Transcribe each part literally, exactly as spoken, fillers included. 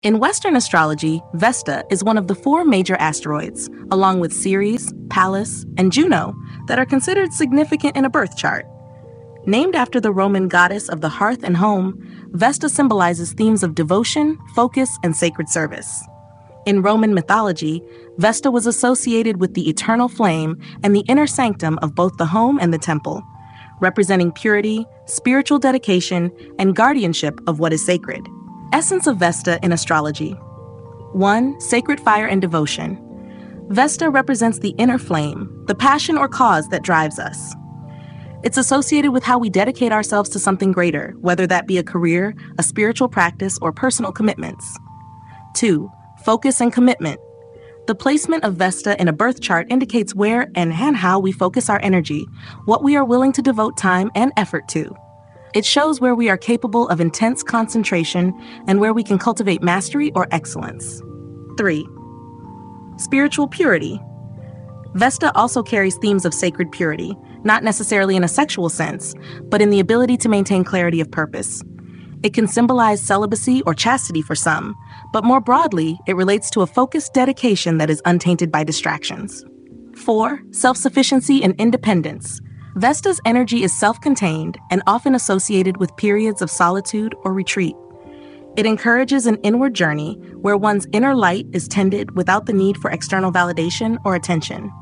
In Western astrology, Vesta is one of the four major asteroids, along with Ceres, Pallas, and Juno, that are considered significant in a birth chart. Named after the Roman goddess of the hearth and home, Vesta symbolizes themes of devotion, focus, and sacred service. In Roman mythology, Vesta was associated with the eternal flame and the inner sanctum of both the home and the temple, representing purity, spiritual dedication, and guardianship of what is sacred. Essence of Vesta in astrology. one. Sacred fire and devotion. Vesta represents the inner flame, the passion or cause that drives us. It's associated with how we dedicate ourselves to something greater, whether that be a career, a spiritual practice, or personal commitments. two. Focus and commitment. The placement of Vesta in a birth chart indicates where and how we focus our energy, what we are willing to devote time and effort to. It shows where we are capable of intense concentration and where we can cultivate mastery or excellence. three. Spiritual purity. Vesta also carries themes of sacred purity, not necessarily in a sexual sense, but in the ability to maintain clarity of purpose. It can symbolize celibacy or chastity for some, but more broadly, it relates to a focused dedication that is untainted by distractions. four. Self-sufficiency and independence. Vesta's energy is self-contained and often associated with periods of solitude or retreat. It encourages an inward journey where one's inner light is tended without the need for external validation or attention.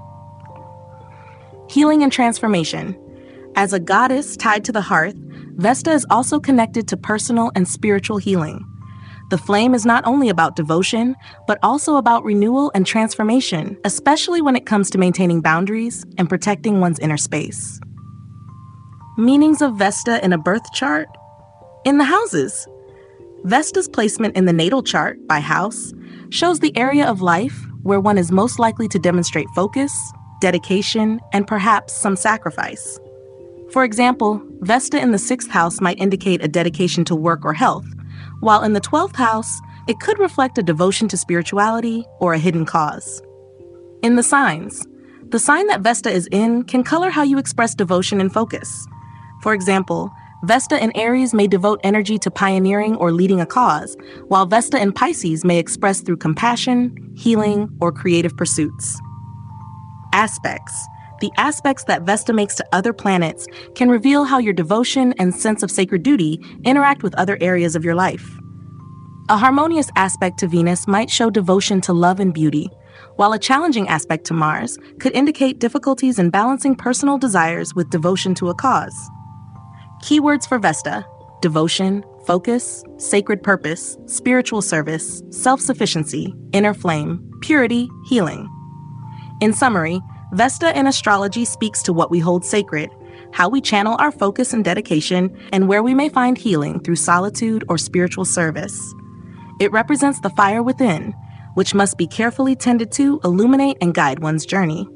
Healing and transformation. As a goddess tied to the hearth, Vesta is also connected to personal and spiritual healing. The flame is not only about devotion, but also about renewal and transformation, especially when it comes to maintaining boundaries and protecting one's inner space. Meanings of Vesta in a birth chart. In the houses. Vesta's placement in the natal chart by house shows the area of life where one is most likely to demonstrate focus, dedication, and perhaps some sacrifice. For example, Vesta in the sixth house might indicate a dedication to work or health, while in the twelfth house, it could reflect a devotion to spirituality or a hidden cause. In the signs, the sign that Vesta is in can color how you express devotion and focus. For example, Vesta in Aries may devote energy to pioneering or leading a cause, while Vesta in Pisces may express through compassion, healing, or creative pursuits. Aspects. The aspects that Vesta makes to other planets can reveal how your devotion and sense of sacred duty interact with other areas of your life. A harmonious aspect to Venus might show devotion to love and beauty, while a challenging aspect to Mars could indicate difficulties in balancing personal desires with devotion to a cause. Keywords for Vesta: devotion, focus, sacred purpose, spiritual service, self-sufficiency, inner flame, purity, healing. In summary, Vesta in astrology speaks to what we hold sacred, how we channel our focus and dedication, and where we may find healing through solitude or spiritual service. It represents the fire within, which must be carefully tended to illuminate and guide one's journey.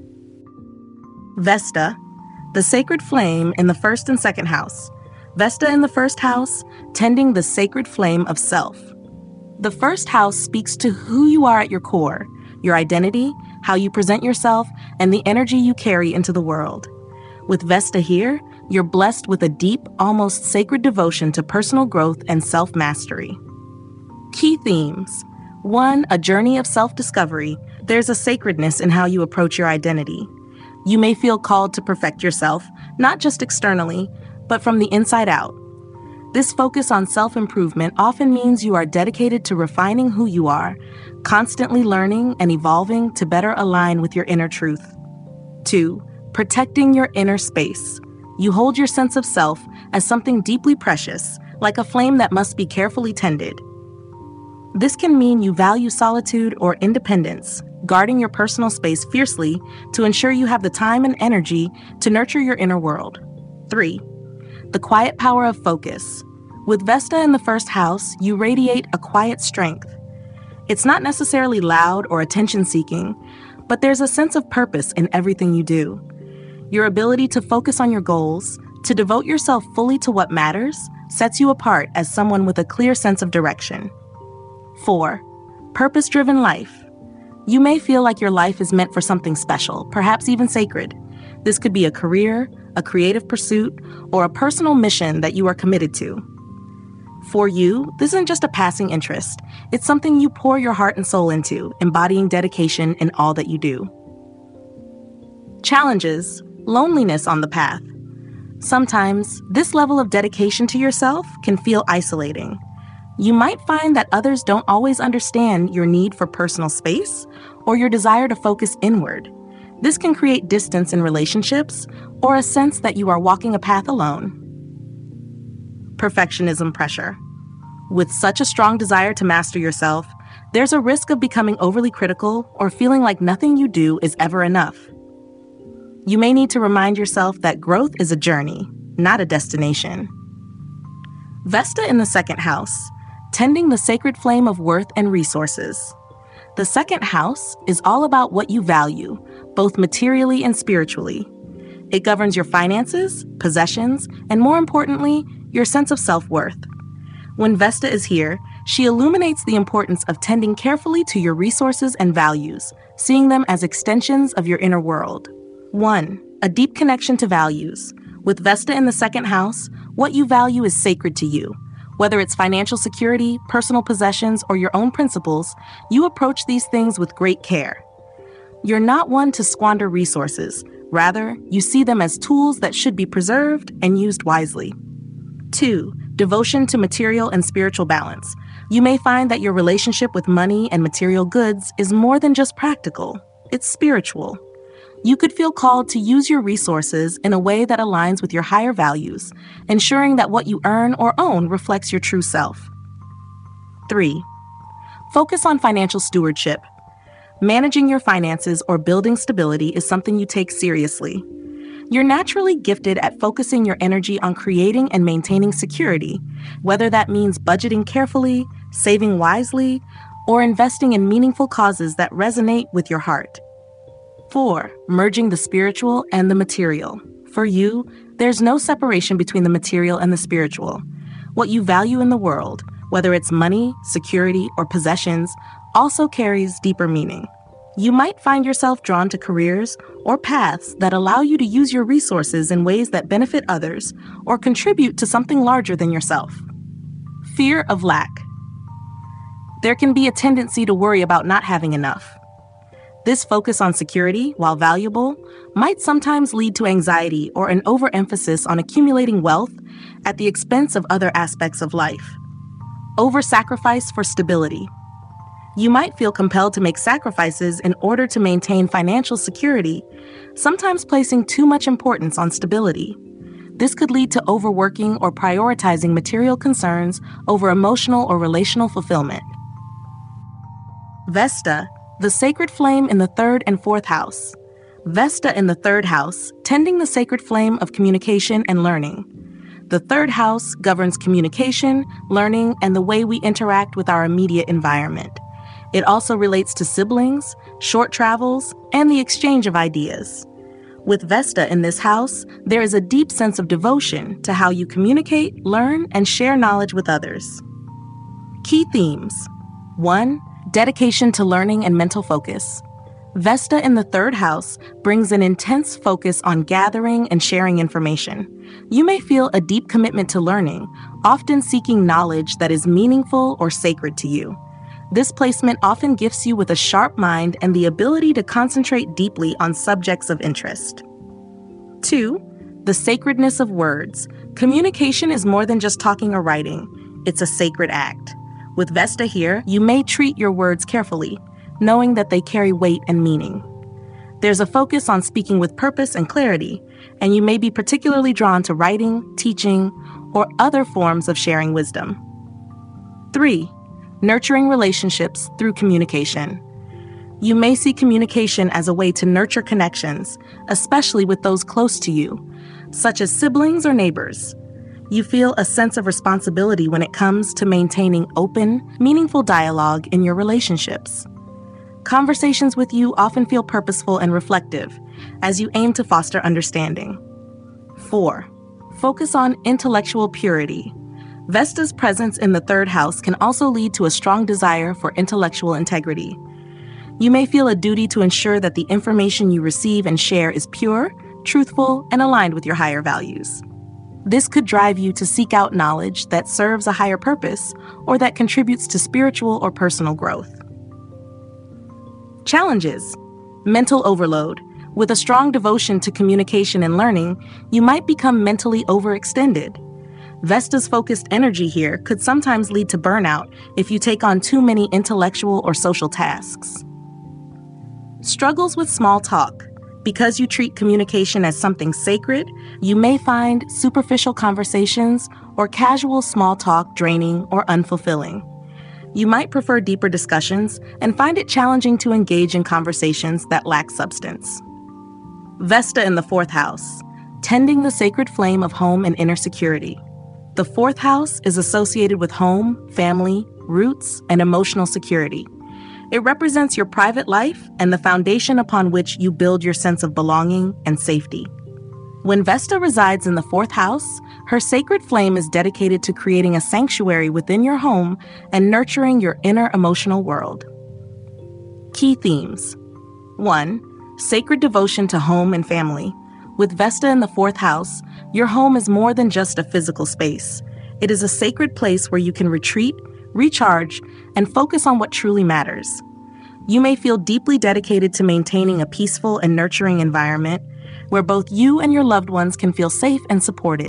Vesta, the sacred flame in the first and second house. Vesta in the first house, tending the sacred flame of self. The first house speaks to who you are at your core, your identity, how you present yourself, and the energy you carry into the world. With Vesta here, you're blessed with a deep, almost sacred devotion to personal growth and self-mastery. Key themes. One, a journey of self-discovery. There's a sacredness in how you approach your identity. You may feel called to perfect yourself, not just externally, but from the inside out. This focus on self-improvement often means you are dedicated to refining who you are, constantly learning and evolving to better align with your inner truth. Two, protecting your inner space. You hold your sense of self as something deeply precious, like a flame that must be carefully tended. This can mean you value solitude or independence, guarding your personal space fiercely to ensure you have the time and energy to nurture your inner world. Three, the quiet power of focus. With Vesta in the first house, you radiate a quiet strength. It's not necessarily loud or attention-seeking, but there's a sense of purpose in everything you do. Your ability to focus on your goals, to devote yourself fully to what matters, sets you apart as someone with a clear sense of direction. Four, purpose-driven life. You may feel like your life is meant for something special, perhaps even sacred. This could be a career, a creative pursuit, or a personal mission that you are committed to. For you, this isn't just a passing interest. It's something you pour your heart and soul into, embodying dedication in all that you do. Challenges, loneliness on the path. Sometimes, this level of dedication to yourself can feel isolating. You might find that others don't always understand your need for personal space or your desire to focus inward. This can create distance in relationships or a sense that you are walking a path alone. Perfectionism pressure. With such a strong desire to master yourself, there's a risk of becoming overly critical or feeling like nothing you do is ever enough. You may need to remind yourself that growth is a journey, not a destination. Vesta in the second house, tending the sacred flame of worth and resources. The second house is all about what you value, both materially and spiritually. It governs your finances, possessions, and more importantly, your sense of self-worth. When Vesta is here, she illuminates the importance of tending carefully to your resources and values, seeing them as extensions of your inner world. One, a deep connection to values. With Vesta in the second house, what you value is sacred to you. Whether it's financial security, personal possessions, or your own principles, you approach these things with great care. You're not one to squander resources. Rather, you see them as tools that should be preserved and used wisely. Two, devotion to material and spiritual balance. You may find that your relationship with money and material goods is more than just practical. It's spiritual. You could feel called to use your resources in a way that aligns with your higher values, ensuring that what you earn or own reflects your true self. Three, focus on financial stewardship. Managing your finances or building stability is something you take seriously. You're naturally gifted at focusing your energy on creating and maintaining security, whether that means budgeting carefully, saving wisely, or investing in meaningful causes that resonate with your heart. Four, merging the spiritual and the material. For you, there's no separation between the material and the spiritual. What you value in the world, whether it's money, security, or possessions, also carries deeper meaning. You might find yourself drawn to careers or paths that allow you to use your resources in ways that benefit others or contribute to something larger than yourself. Fear of lack. There can be a tendency to worry about not having enough. This focus on security, while valuable, might sometimes lead to anxiety or an overemphasis on accumulating wealth at the expense of other aspects of life. Over-sacrifice for stability. You might feel compelled to make sacrifices in order to maintain financial security, sometimes placing too much importance on stability. This could lead to overworking or prioritizing material concerns over emotional or relational fulfillment. Vesta, the sacred flame in the third and fourth house. Vesta in the third house, tending the sacred flame of communication and learning. The third house governs communication, learning, and the way we interact with our immediate environment. It also relates to siblings, short travels, and the exchange of ideas. With Vesta in this house, there is a deep sense of devotion to how you communicate, learn, and share knowledge with others. Key themes. One, dedication to learning and mental focus. Vesta in the third house brings an intense focus on gathering and sharing information. You may feel a deep commitment to learning, often seeking knowledge that is meaningful or sacred to you. This placement often gifts you with a sharp mind and the ability to concentrate deeply on subjects of interest. Two, the sacredness of words. Communication is more than just talking or writing. It's a sacred act. With Vesta here, you may treat your words carefully, knowing that they carry weight and meaning. There's a focus on speaking with purpose and clarity, and you may be particularly drawn to writing, teaching, or other forms of sharing wisdom. Three, nurturing relationships through communication. You may see communication as a way to nurture connections, especially with those close to you, such as siblings or neighbors. You feel a sense of responsibility when it comes to maintaining open, meaningful dialogue in your relationships. Conversations with you often feel purposeful and reflective as you aim to foster understanding. Four, focus on intellectual purity. Vesta's presence in the third house can also lead to a strong desire for intellectual integrity. You may feel a duty to ensure that the information you receive and share is pure, truthful, and aligned with your higher values. This could drive you to seek out knowledge that serves a higher purpose or that contributes to spiritual or personal growth. Challenges: mental overload. With a strong devotion to communication and learning, you might become mentally overextended. Vesta's focused energy here could sometimes lead to burnout if you take on too many intellectual or social tasks. Struggles with small talk. Because you treat communication as something sacred, you may find superficial conversations or casual small talk draining or unfulfilling. You might prefer deeper discussions and find it challenging to engage in conversations that lack substance. Vesta in the fourth house, tending the sacred flame of home and inner security. The fourth house is associated with home, family, roots, and emotional security. It represents your private life and the foundation upon which you build your sense of belonging and safety. When Vesta resides in the fourth house, her sacred flame is dedicated to creating a sanctuary within your home and nurturing your inner emotional world. Key themes. one. Sacred devotion to home and family. With Vesta in the fourth house, your home is more than just a physical space. It is a sacred place where you can retreat, recharge, and focus on what truly matters. You may feel deeply dedicated to maintaining a peaceful and nurturing environment where both you and your loved ones can feel safe and supported.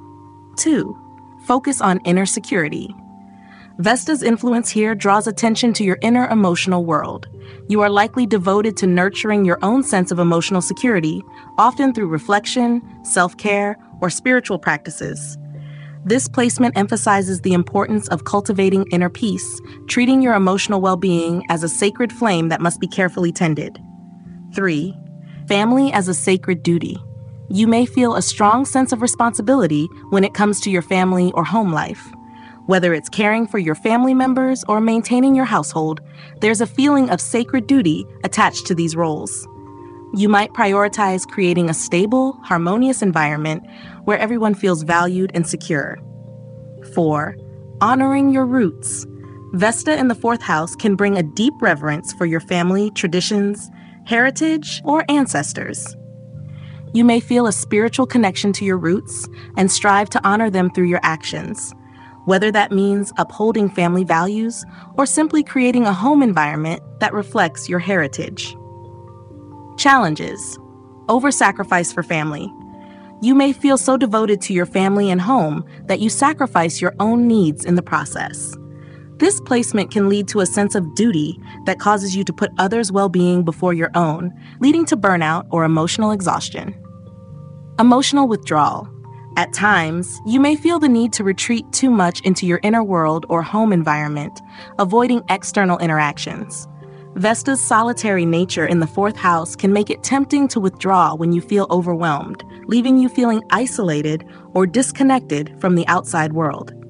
two. Focus on inner security. Vesta's influence here draws attention to your inner emotional world. You are likely devoted to nurturing your own sense of emotional security, often through reflection, self-care, or spiritual practices. This placement emphasizes the importance of cultivating inner peace, treating your emotional well-being as a sacred flame that must be carefully tended. three. Family as a sacred duty. You may feel a strong sense of responsibility when it comes to your family or home life. Whether it's caring for your family members or maintaining your household, there's a feeling of sacred duty attached to these roles. You might prioritize creating a stable, harmonious environment where everyone feels valued and secure. four. Honoring your roots. Vesta in the fourth house can bring a deep reverence for your family, traditions, heritage, or ancestors. You may feel a spiritual connection to your roots and strive to honor them through your actions, whether that means upholding family values or simply creating a home environment that reflects your heritage. Challenges: over-sacrifice for family. You may feel so devoted to your family and home that you sacrifice your own needs in the process. This placement can lead to a sense of duty that causes you to put others' well-being before your own, leading to burnout or emotional exhaustion. Emotional withdrawal. At times, you may feel the need to retreat too much into your inner world or home environment, avoiding external interactions. Vesta's solitary nature in the fourth house can make it tempting to withdraw when you feel overwhelmed, leaving you feeling isolated or disconnected from the outside world.